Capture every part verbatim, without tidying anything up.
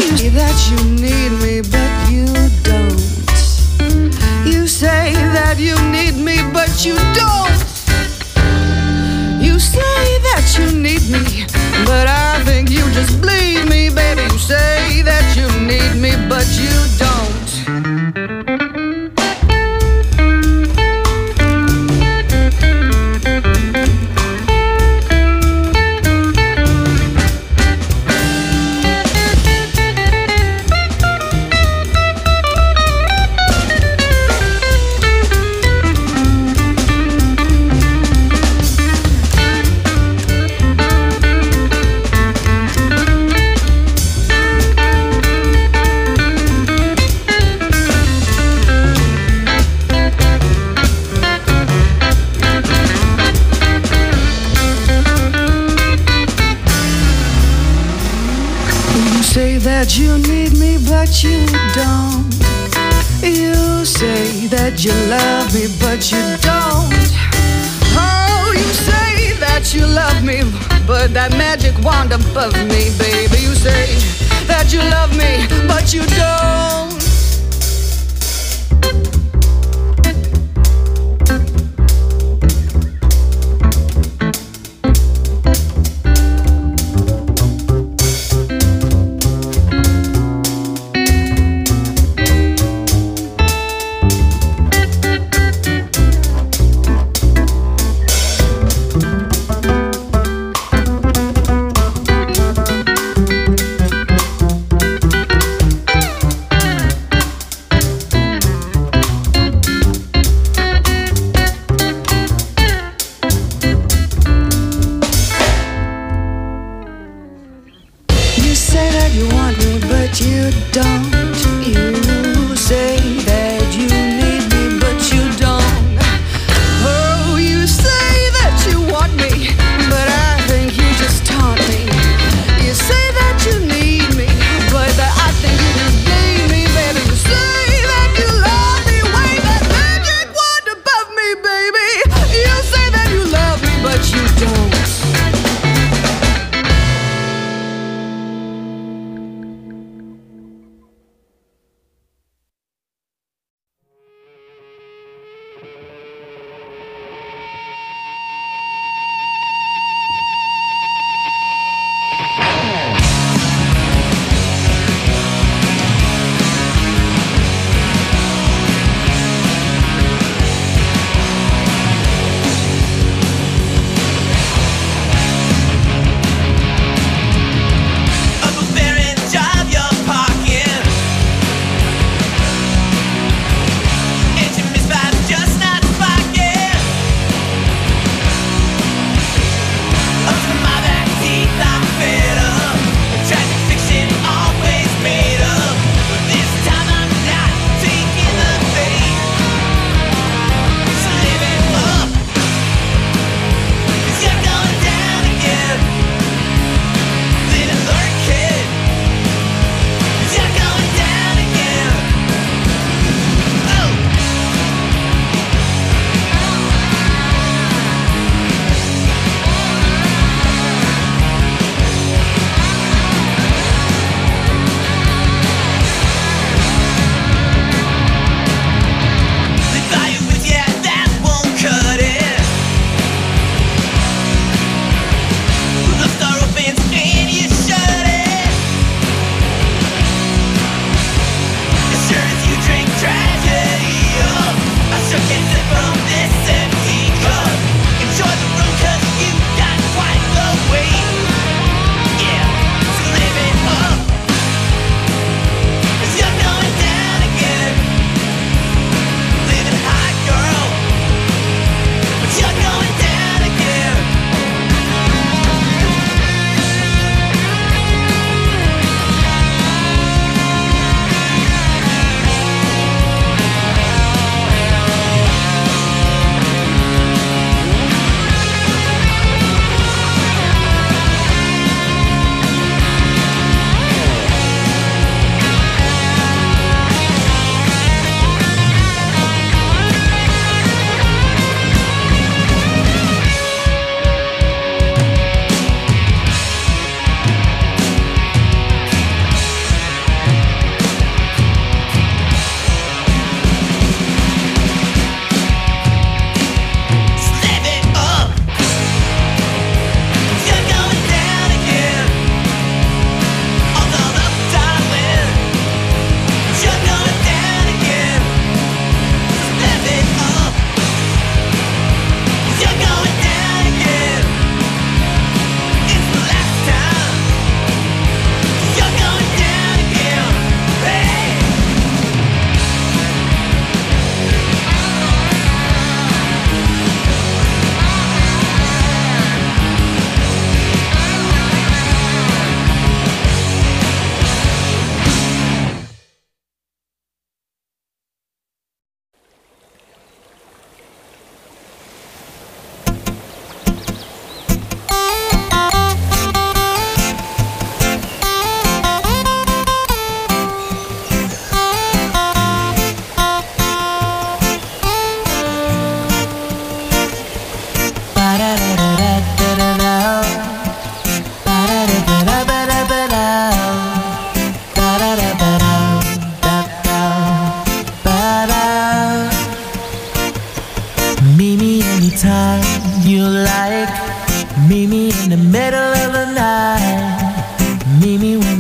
That you need me, but you don't. You say that you need me, but you don't. You say that you need me, but I think you just bleed me, baby. You say that you need me, but you don't. That you need me, but you don't. You say that you love me, but you don't. Oh, you say that you love me, but that magic wand above me, baby. You say that you love me, but you don't.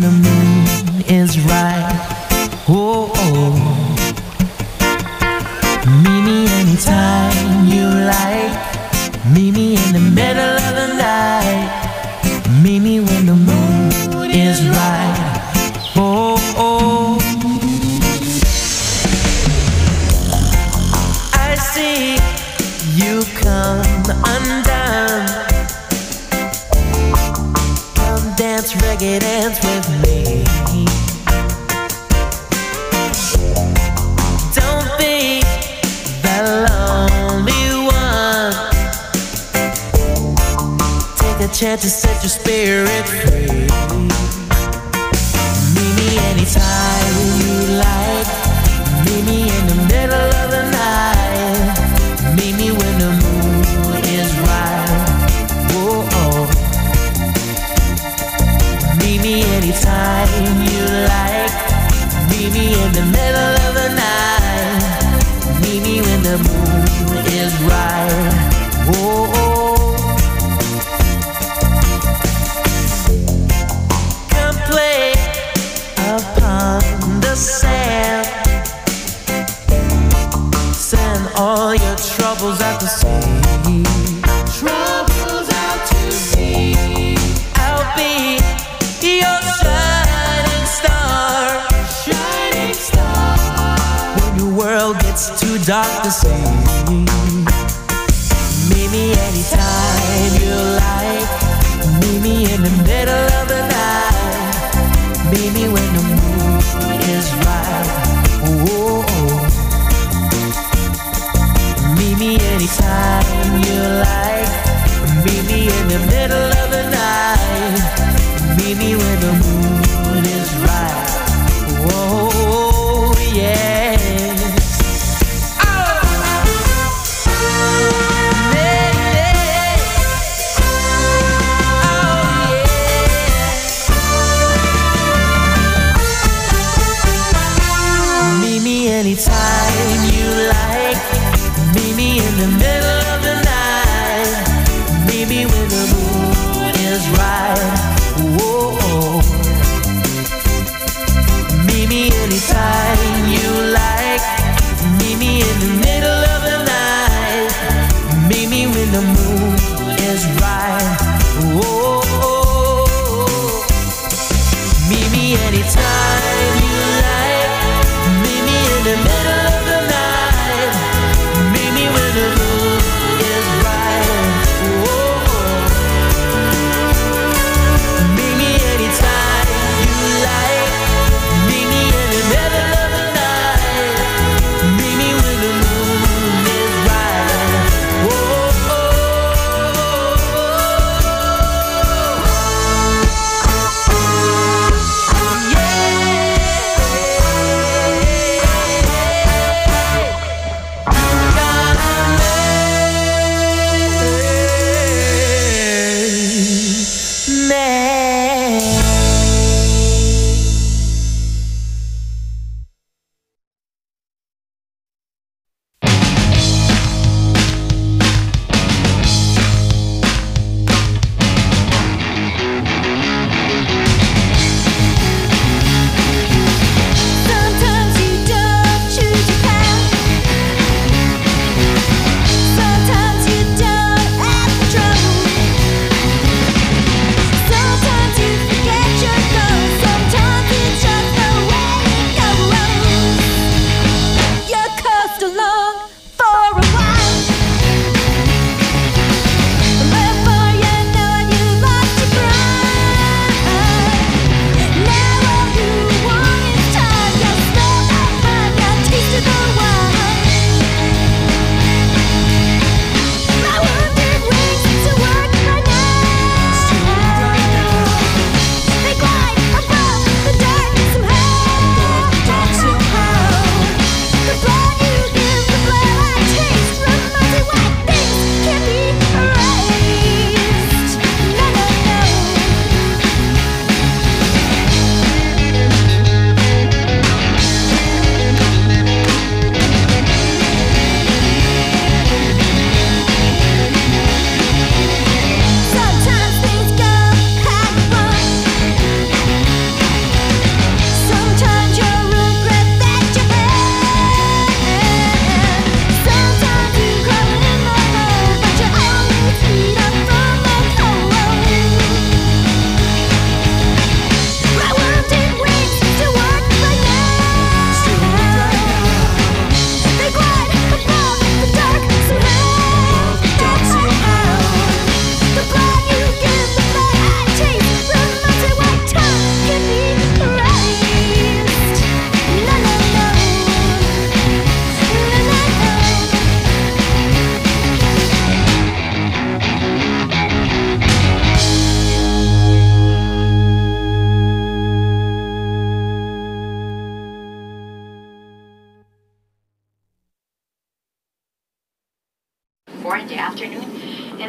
the moon is right. Oh, oh. Meet me anytime you like. Meet me in the middle of the night. Meet me when the moon is right. Oh, oh. I see you come undone. Come dance, reggae dance with me. Don't be the lonely one. Take a chance to set your spirit free. Meet me anytime you like. Meet me in the middle of the night. Meet me when the moon is right. Whoa, oh. Meet me anytime you like. Meet me in the middle of the night. Meet me when the moon is right. Whoa, oh. Come play upon the sand. Send all your troubles out to sea. Troubles out to sea. I'll be your shining star. Shining star. When your world gets too dark to see. Meet me anytime you like. Meet me in the middle of the night. Meet me when the moon is right. Oh, oh. Meet me anytime you like. Meet me in the middle of the night. Meet me when the moon is right. Oh, yes.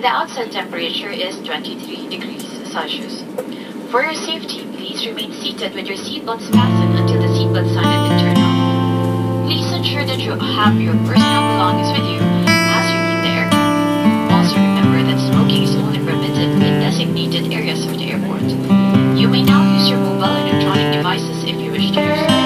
and the outside temperature is twenty-three degrees Celsius. For your safety, please remain seated with your seatbelts fastened until the seatbelt sign has been turned off. Please ensure that you have your personal belongings with you as you leave the aircraft. Also remember that smoking is only permitted in designated areas of the airport. You may now use your mobile electronic devices if you wish to use them.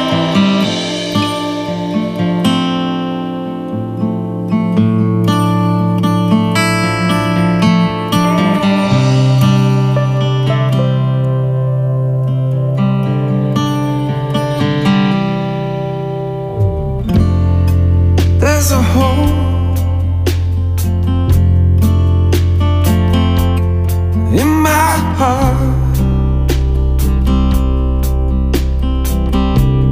There's a hole in my heart.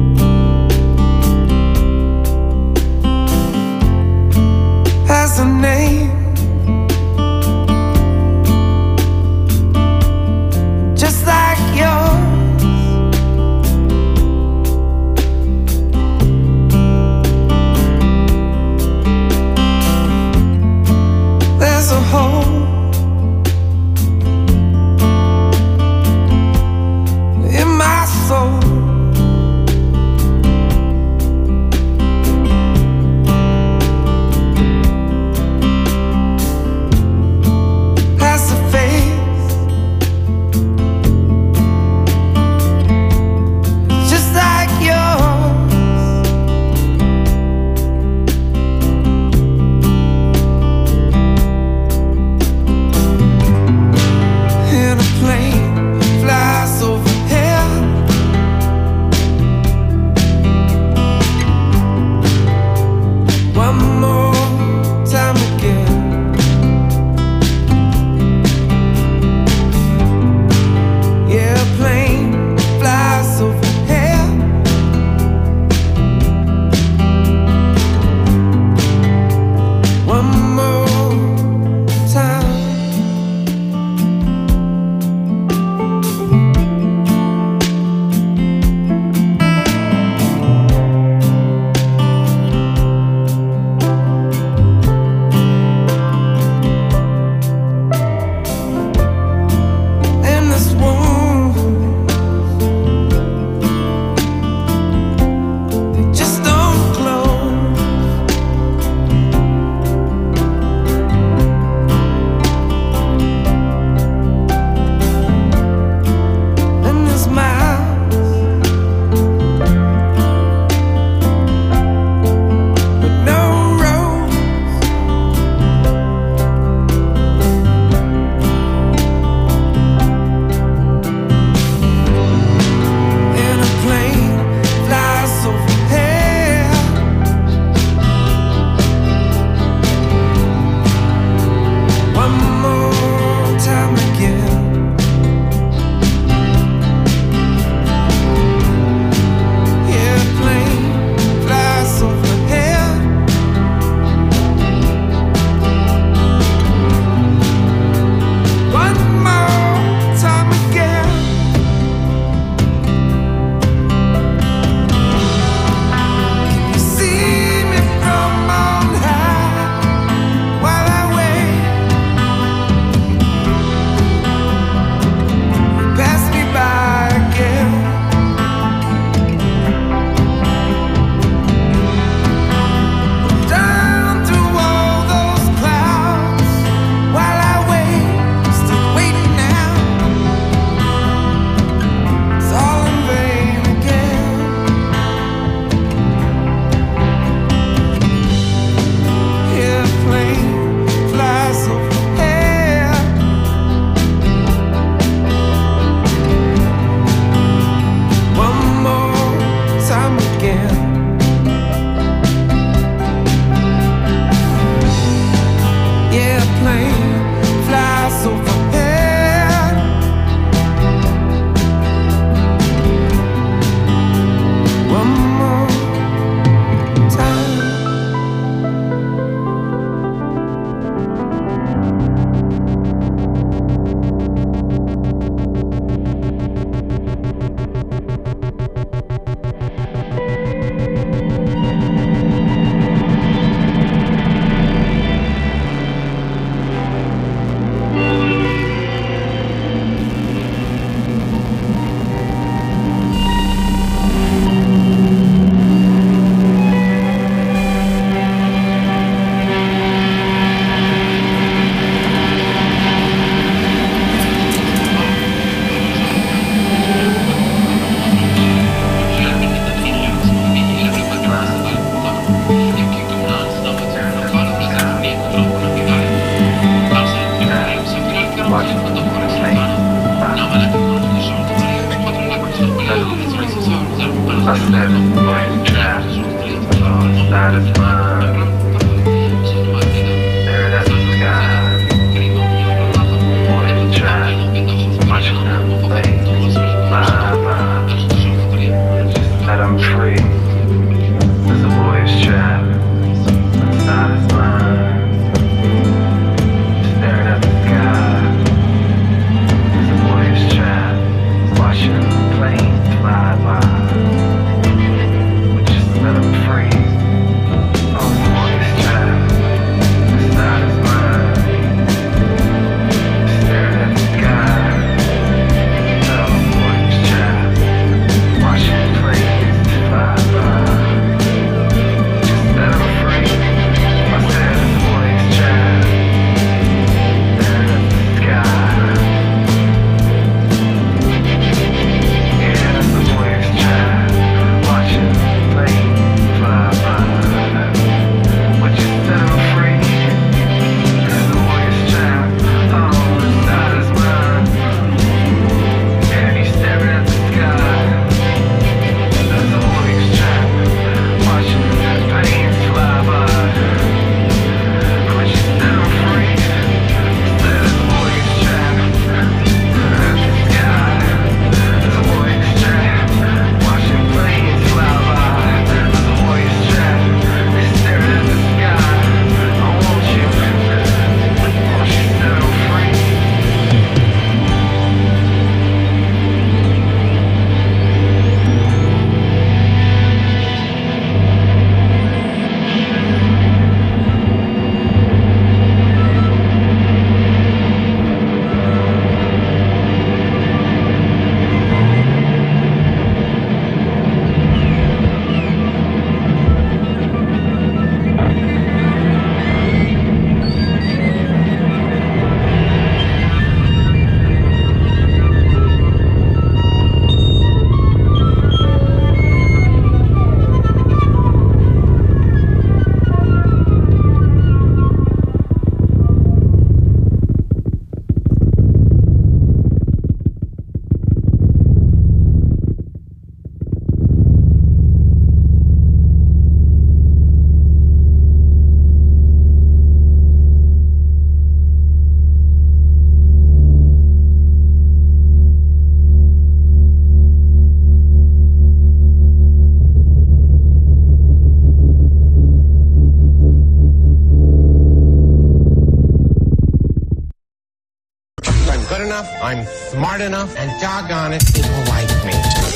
I'm smart enough, and doggone it, people like me.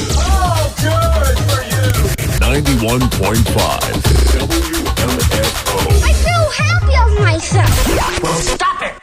Oh, good for you! ninety-one point five W M F O. I feel happy of myself. Well, stop it!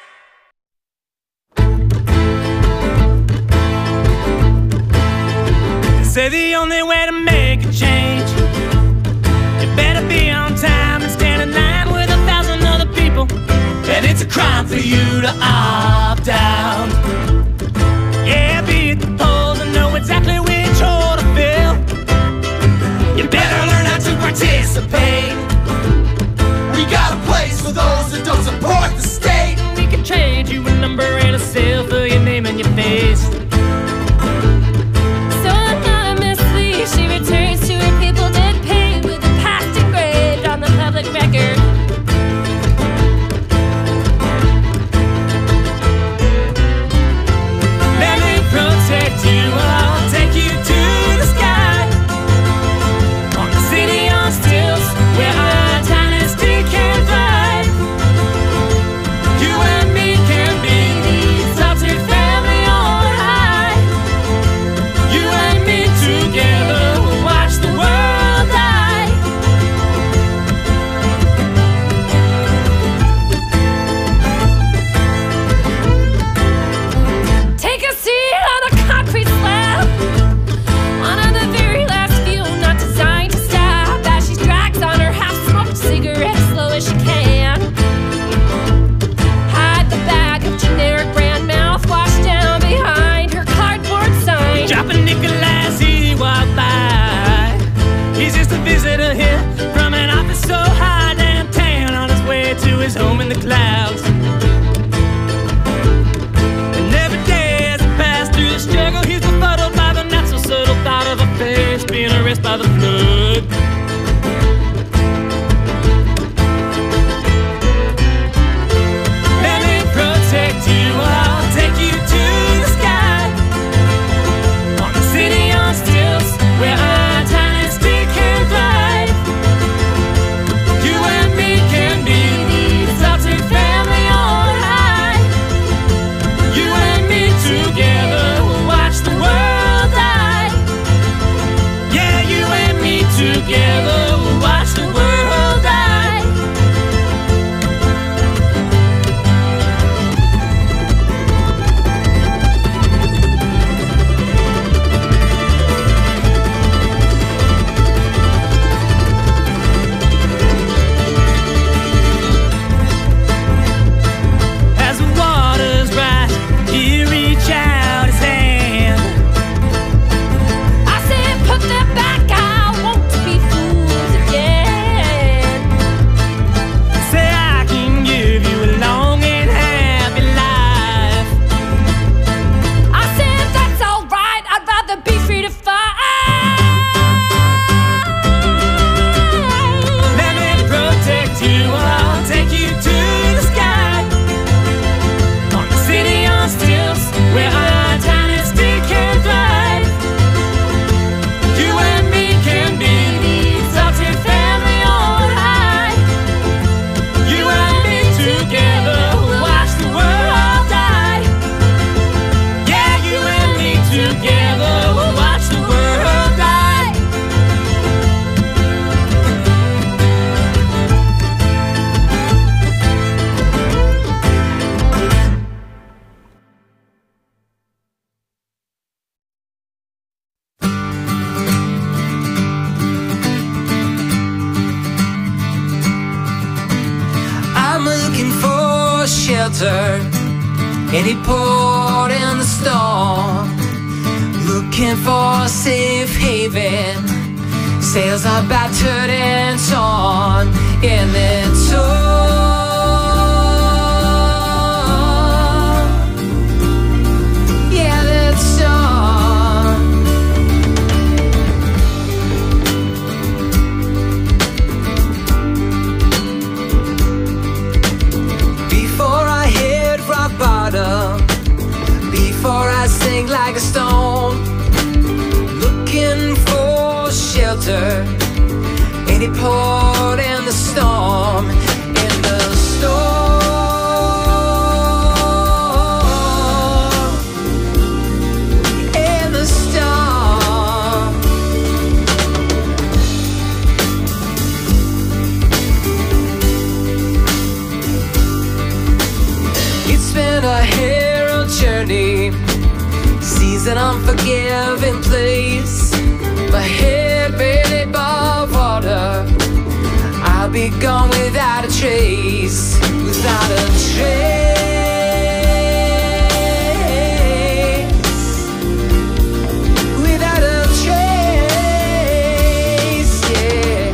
They say the only way to make a change, you better be on time and stand in line with a thousand other people. And it's a crime for you to opt out. Yeah, be at the polls and know exactly which hole to fill. You better learn how to participate. We got a place for those that don't support the state. We can trade you a number and a seal for your name and your face. So anonymously she returns to her people dead paid, with the past engraved on the public record. Let me protect you, I'll take you to the sky. On the city on stilts, where our dynasty can thrive. You and me can be the exalted family on high. You and me together will watch the world die. Take a seat on a concrete slab, one of the very last few not designed to stop, as she drags on her half-smoked cigarette as slow as she can. Hide the bag of generic brand mouthwash down behind her cardboard sign. Dropping Nikolai, see he walked by. He's just a visitor here from an office so high downtown, on his way to his home in the clouds. And every day as he passed through the struggle, he's befuddled by the not so subtle thought of a face being the rest by the flood. Let me protect you, I'll take you to the sky. On the city on stilts, where our tiny stick can fly. You and me can be the exalted family on high. You and me together will watch the world die. Yeah, you and me together will watch the world die. As the waters rise, he reach out his hand. I said, put that back, I want to be fools again. Say I can give you a long and happy life. I said, that's alright, I'd rather be free to fight. Let me protect you, I'll take you to the sky. On the city on stilts, where our tiny stick can fly. You and me can be the exalted family on high. You and me together will watch the world die. Yeah, you and me together will watch the world die. I'm looking for shelter, any port in the storm. Looking for a safe haven, sails are battered and torn in the storm. Yeah, that storm. Before I hit rock bottom, before I sink like a stone, looking for shelter, any port in the storm, in the storm, in the storm. It's been a hero journey, seas an unforgiving place. My head barely above water, I'll be gone without a trace, without a trace, without a trace, yeah.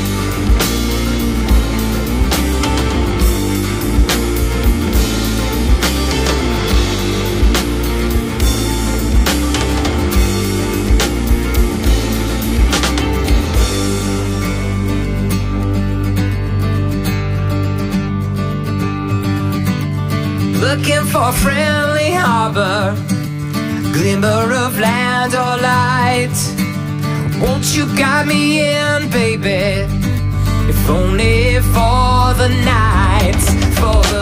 Looking for a friendly harbor, glimmer of land or light. Won't you guide me in, baby? If only for the night, for the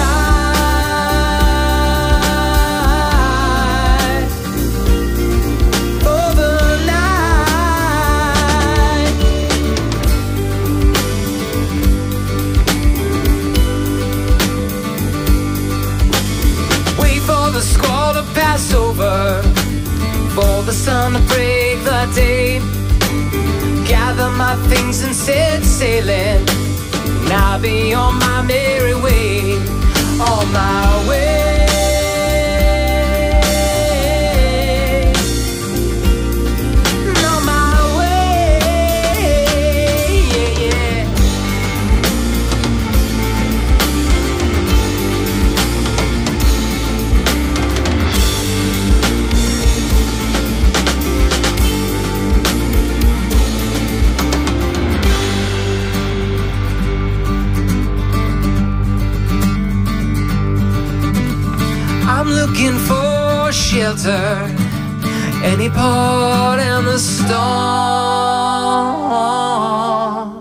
night, for the night. Wait for the squall to pass over, for the sun to break the day. Gather my things and set sailing, and I'll be on my merry way, on my way. On my way, yeah, yeah. shelter any port in the storm.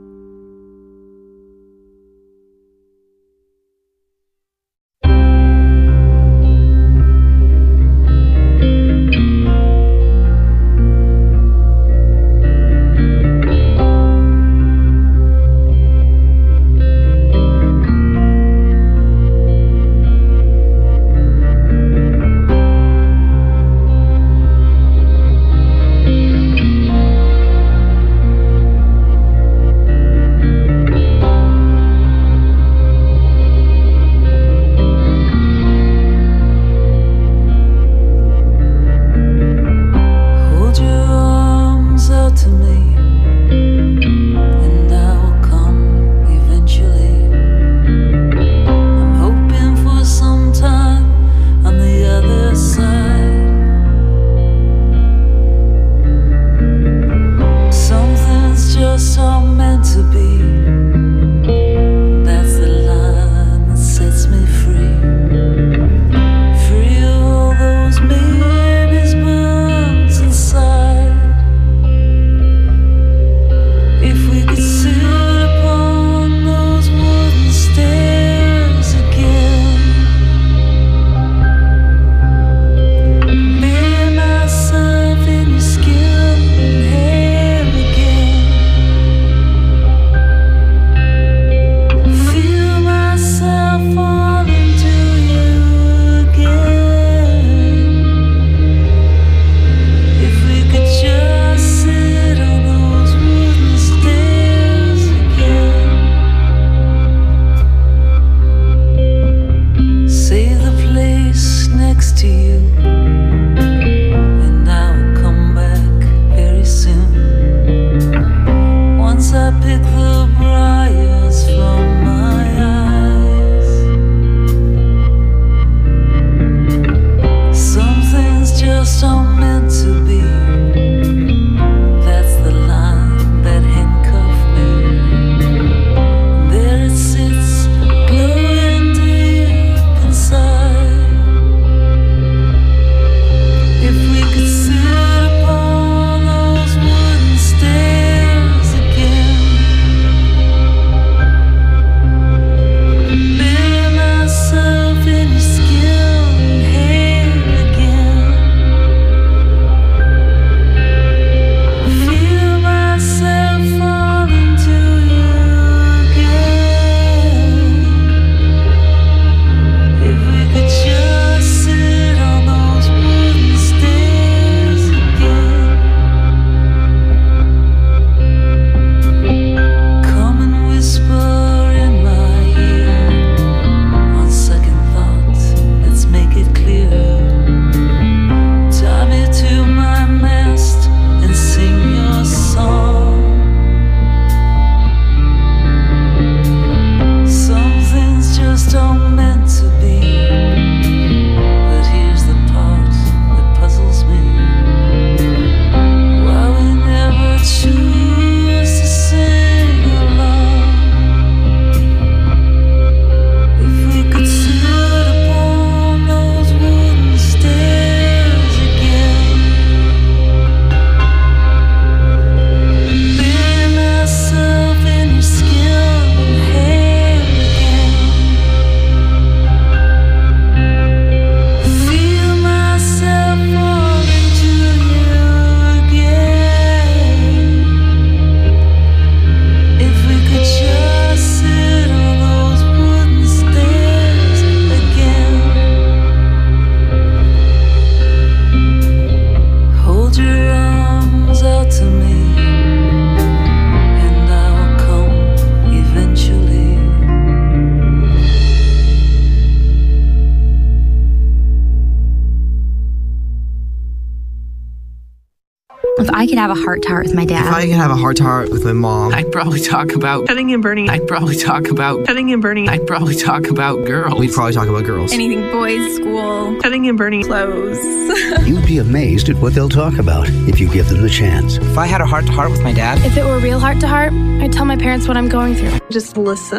If I could have a heart-to-heart with my dad. If I could have a heart-to-heart with my mom. I'd probably talk about cutting and burning. I'd probably talk about cutting and burning. I'd probably talk about girls. We'd probably talk about girls. Anything boys, school, cutting and burning clothes. You'd be amazed at what they'll talk about if you give them the chance. If I had a heart-to-heart with my dad. If it were real heart-to-heart, I'd tell my parents what I'm going through. Just listen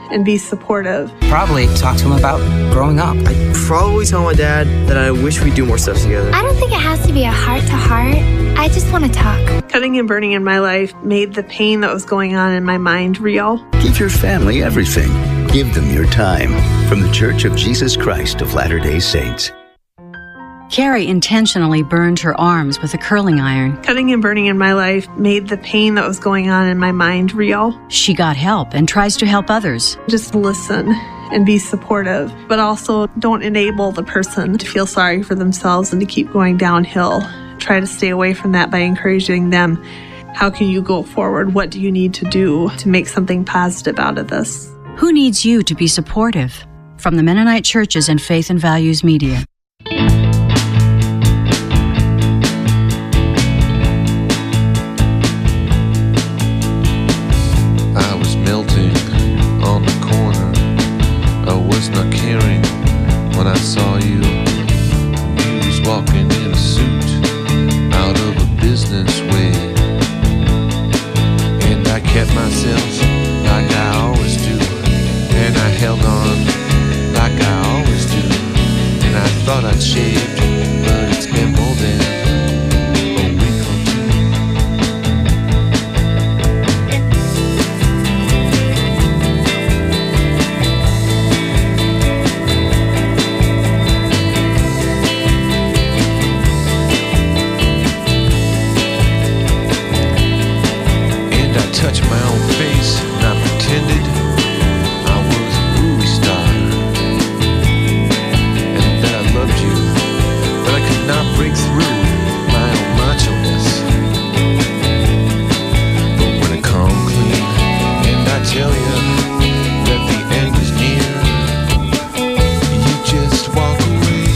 and be supportive. Probably talk to him about growing up. I'd probably tell my dad that I wish we'd do more stuff together. I don't think it has to be a heart-to-heart. I just want to talk. Cutting and burning in my life made the pain that was going on in my mind real. Give your family everything. Give them your time. From the Church of Jesus Christ of Latter-day Saints. Carrie intentionally burned her arms with a curling iron. Cutting and burning in my life made the pain that was going on in my mind real. She got help and tries to help others. Just listen and be supportive, but also don't enable the person to feel sorry for themselves and to keep going downhill. Try to stay away from that by encouraging them. How can you go forward? What do you need to do to make something positive out of this? Who needs you to be supportive? From the Mennonite Churches and Faith and Values Media. I was melting on the corner. I was not caring when I saw you. You was walking in a suit out of a business way, and I kept myself like I always do, and I held on like I always do, and I thought I'd shaved, but it's been more than touch my own face, and I pretended I was a movie star, and that I loved you, but I could not break through my own macho-ness. But when I come clean, and I tell you that the end is near, you just walk away.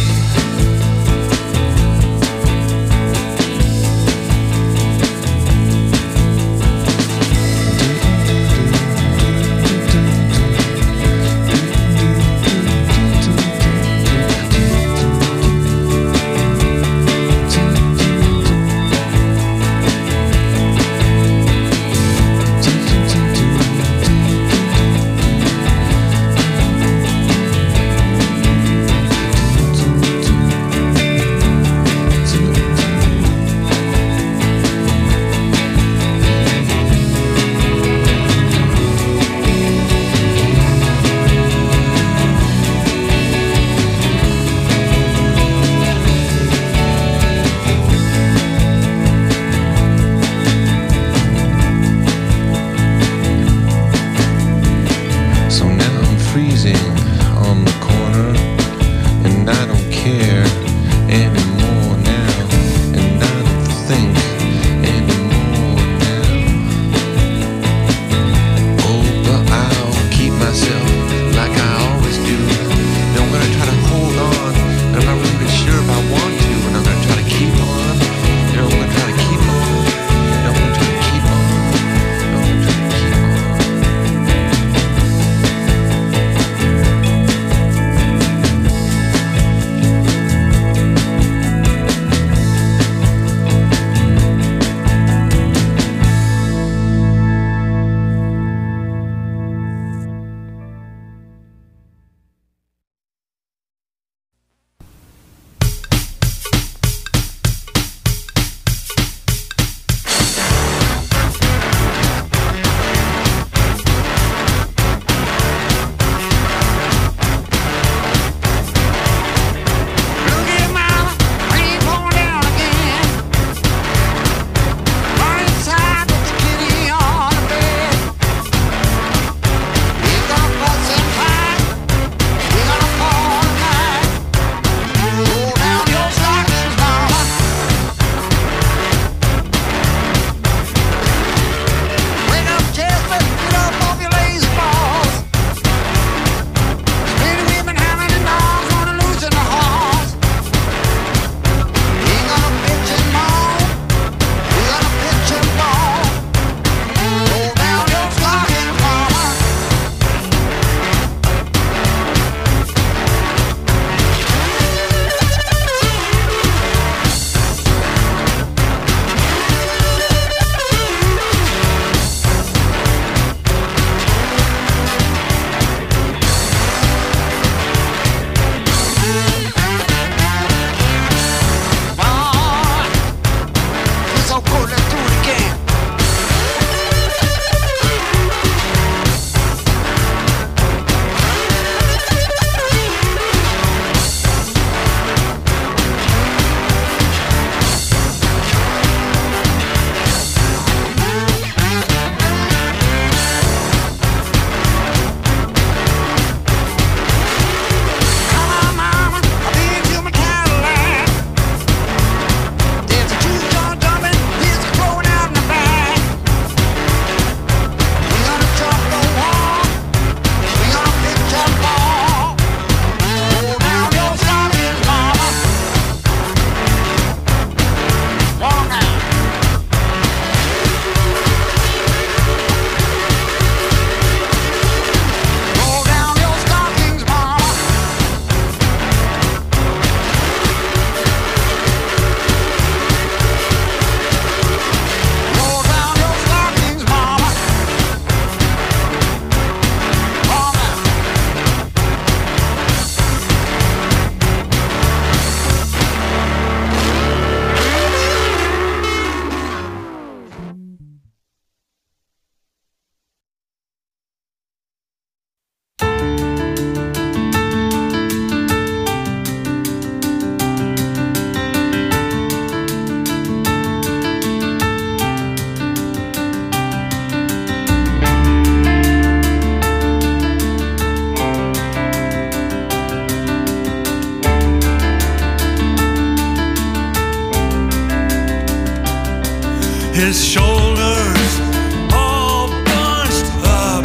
his shoulders all bunched up.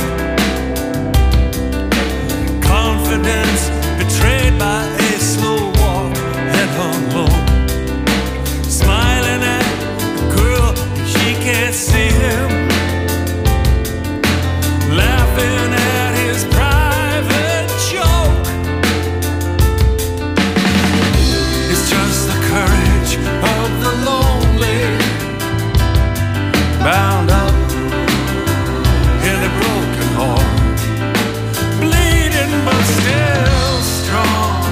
Confidence betrayed by a slow walk, head hung low. Smiling at the girl, she can't see him. Laughing at his private joke. It's just the courage of the lonely, bound up in a broken heart, bleeding but still strong.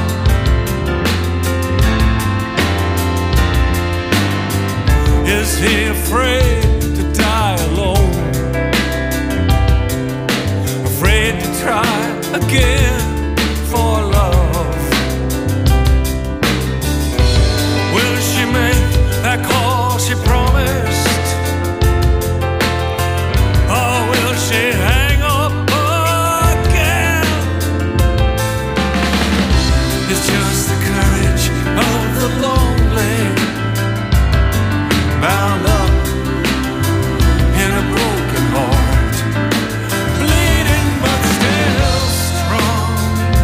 Is he afraid to die alone? Afraid to try again for love? Will she make that call she promised? Or will she hang up again? It's just the courage of the lonely, bound up in a broken heart, bleeding but still strong.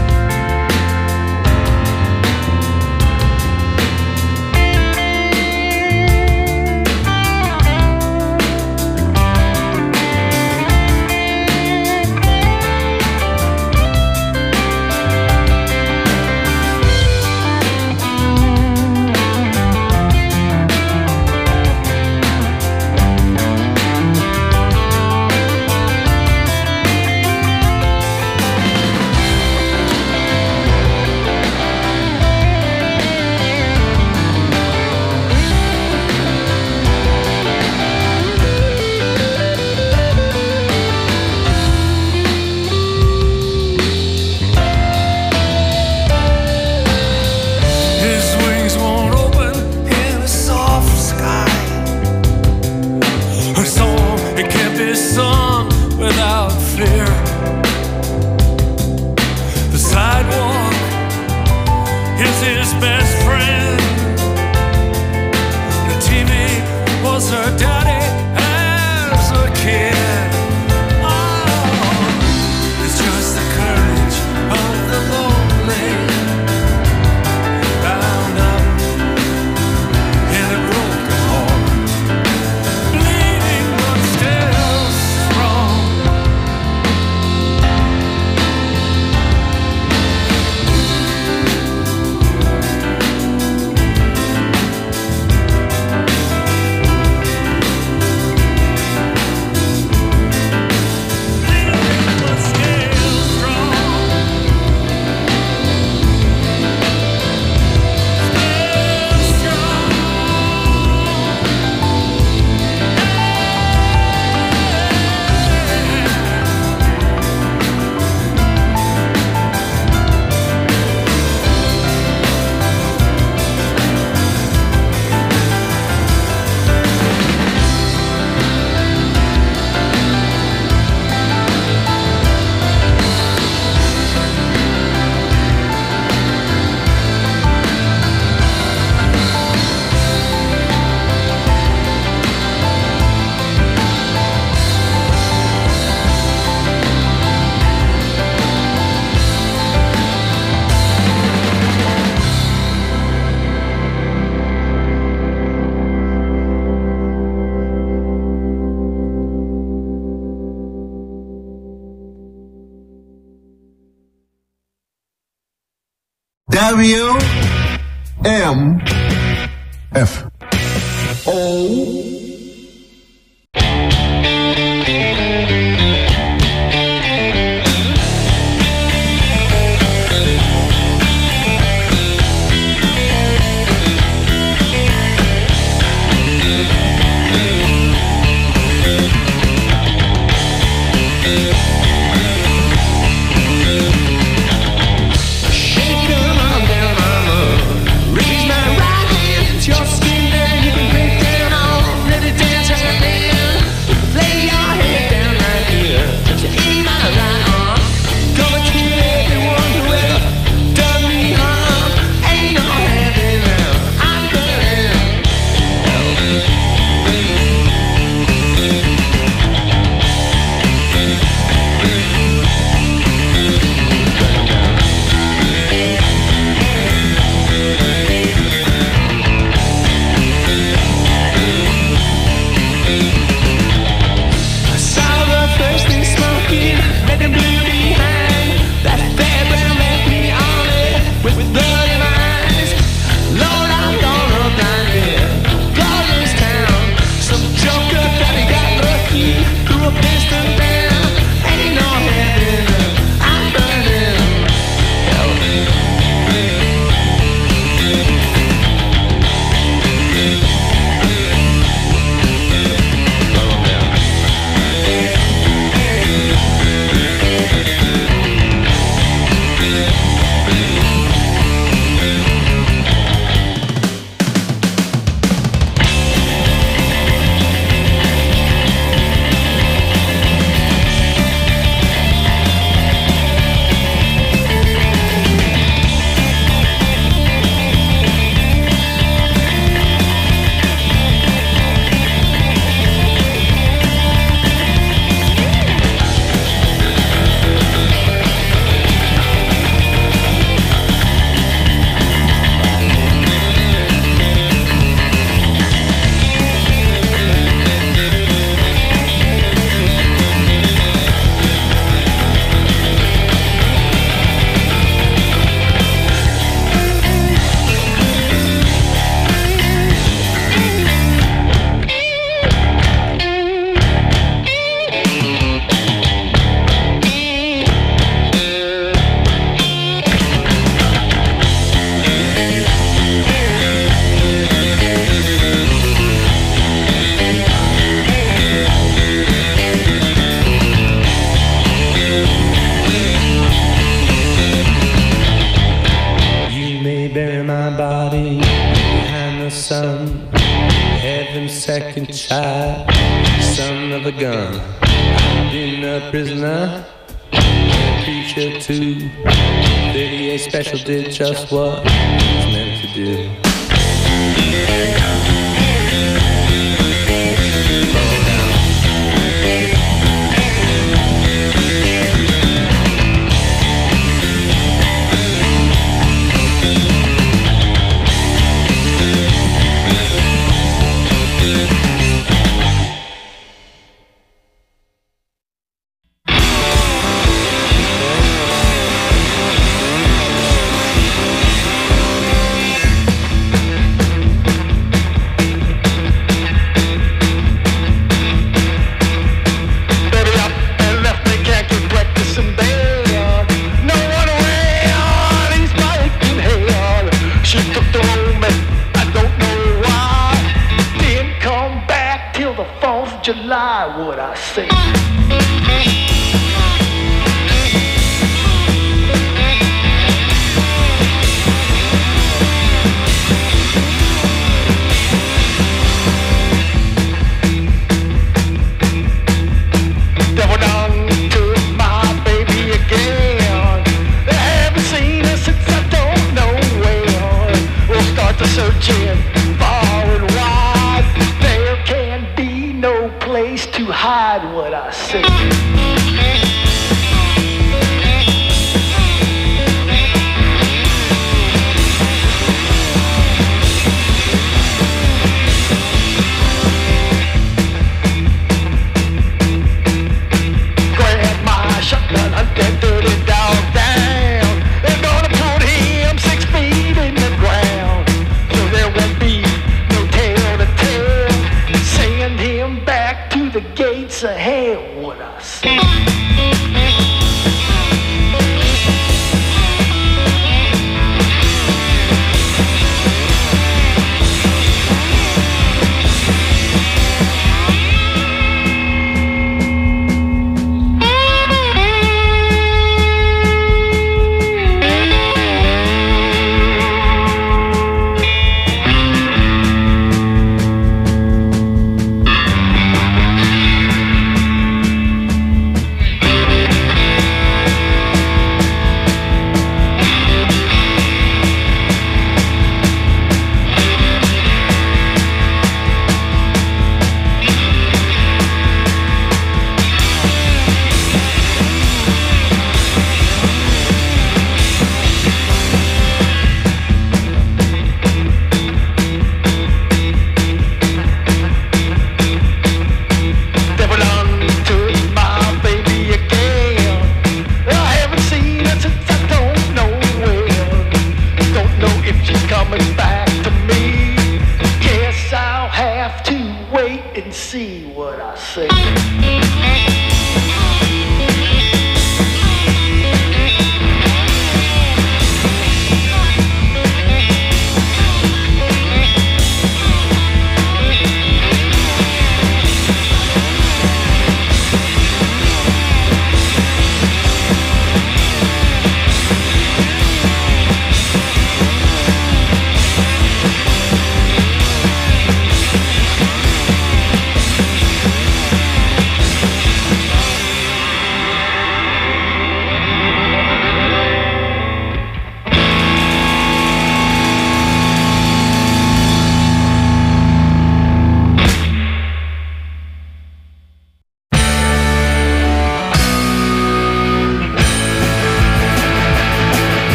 His wings won't open in a soft sky. Her song, it can't be sung without fear. The sidewalk is his best friend. The T V was her daddy as a kid. Oh, it's just the courage of the lonely, bound up in a broken heart, bleeding but still strong. W M F O Raise my right hand, it's your skin there, you can break down all second child, son of a gun. I've been a prisoner, a preacher too. thirty-eight Special did just what it was meant to do. July, would I say? Devil done took my baby again. I haven't seen her since I don't know when. We'll start the searching far and wide. There can be no place to hide what I say. Grab my shotgun, hunt that dirty dog down. They're gonna put him six feet in the ground, so there won't be no tale to tell. Send him back to the gates of hell, what I say.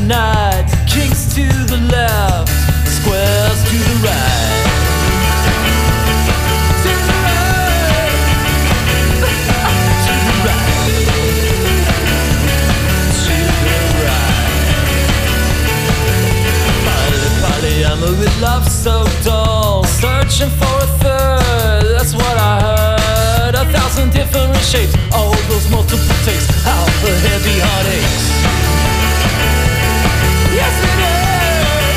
night. Kings to the left, squares to the right. To the right. To the right. To the right. Polly, polyamor with love so dull. Searching for a third, that's what I heard. A thousand different shapes, all those multiple takes. How the heavy heart aches. Yes it is.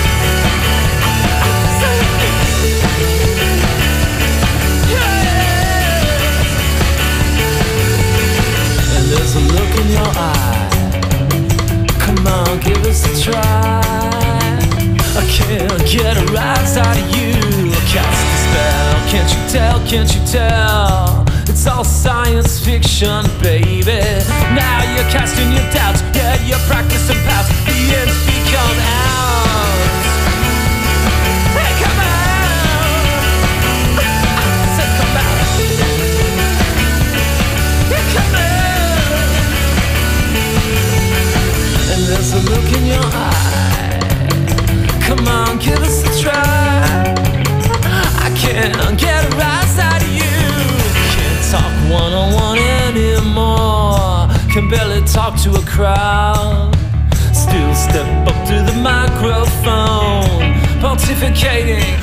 Yeah. And there's a look in your eye. Come on, give us a try. I can't get a rise out of you. Cast a spell, can't you tell, can't you tell? It's all science fiction, baby. Now you're casting your doubts, yeah, you're practicing past. The ends become out. Hey, come out. I said come out. Yeah, come out. And there's a look in your eye. Come on, give us a try. I can't get a rise out of you. Can't talk one-on-one anymore. Can barely talk to a crowd. Still step up to the microphone, pontificating.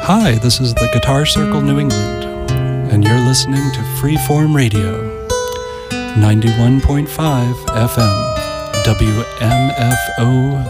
Hi, this is the Guitar Circle New England, and you're listening to Freeform Radio, ninety-one point five F M, W M F O